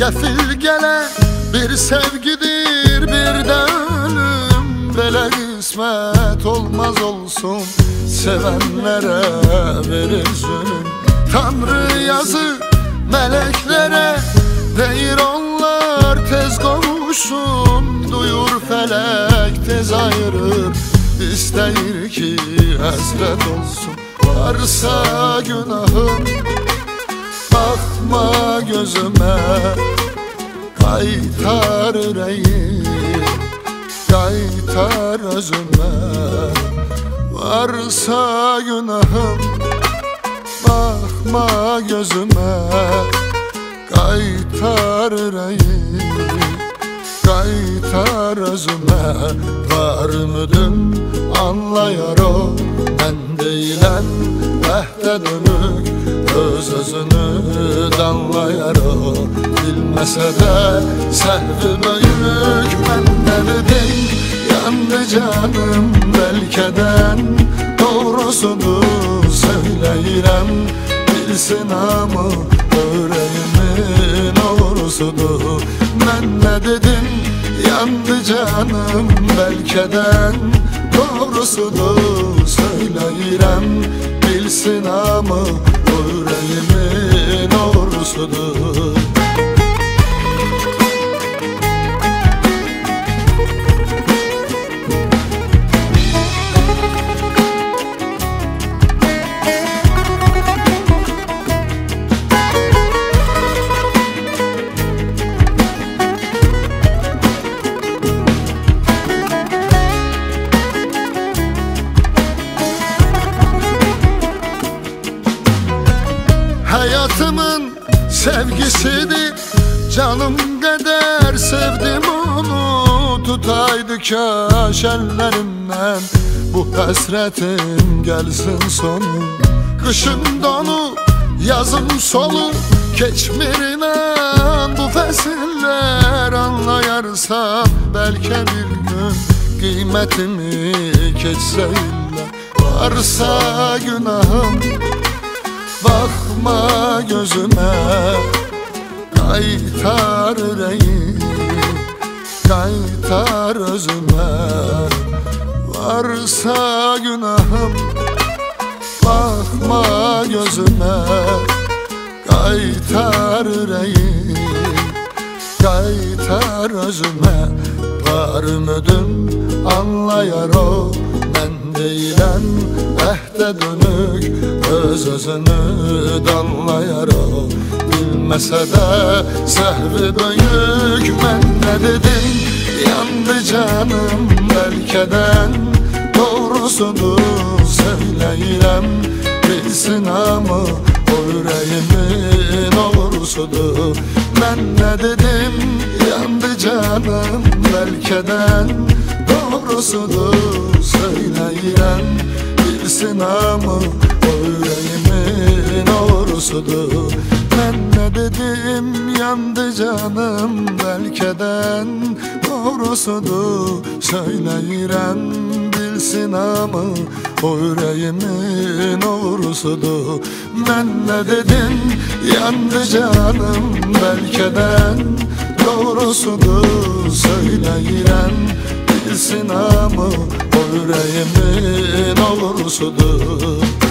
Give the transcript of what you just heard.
Kefil gələ bir sevgidir, bir də ölüm. Belə qismət olmaz olsun, sevənlərə verir zülüm. Tanrı yazır mələklərə, deyir onlar tez qovuşsun. Duyur fələk tez ayırır, istəyir ki həsrət olsun. Varsa günahım baxma gözümə, qaytar ürəyim, qaytar özümə. Varsa günahım baxma gözümə, qaytar ürəyim, qaytar özümə. Var müdüm anlayar o, mən deyilən əhdə dönük, öz-özünü danlayar o. Bilməsə də səhvi böyük, məndən edin yandı canım bəlkədən. Doğrusunu söyləyirəm, bilsin hamı ürəyimin oğrusudur. Mən nə dedim, yandı canım bəlkədən. Doğrusunu söyləyirəm, bilsin hamı ürəyimin oğrusudur. Hayatımın sevgisidir, canım kadar sevdim onu. Tutaydı kaş ellerimden, bu hasretim gelsin sonu. Kışın donu, yazın solu, keçmirinden bu fesiller. Anlayarsam belki bir gün kıymetimi keçse illa. Varsa günahım bakma gözüme, qaytar ürəyim, qaytar özüme. Varsa günahım bakma gözüme, qaytar ürəyim, qaytar özüme. Var müdüm anlayar o, mən deyilən əhdə dönük, öz-özünü danlayar o. Bilməsə də səhvi böyük, mən nə dedim, yandı canım bəlkədən. Doğrusunu söyləyirəm, bilsin hamı o ürəyimin oğrusudur. Mən nə dedim, yandı canım bəlkədən. Doğrusunu söyləyirəm, bilsin hamı o ürəyimin oğrusudur. Mən nə dedim, yandı canım bəlkədən. Doğrusunu söyləyirəm, bilsin hamı o ürəyimin oğrusudur. Mən nə dedim, yandı canım bəlkədən. Doğrusunu söyləyirəm, bilsin hamı o ürəyimin oğrusudur.